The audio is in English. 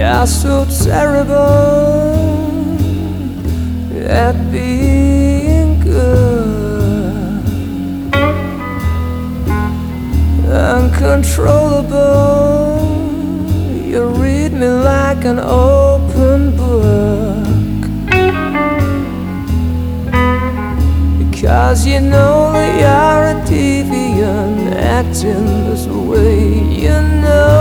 are so terrible at being good, uncontrollable. You read me like an open book, because you know that you're a deviant acting this way. You know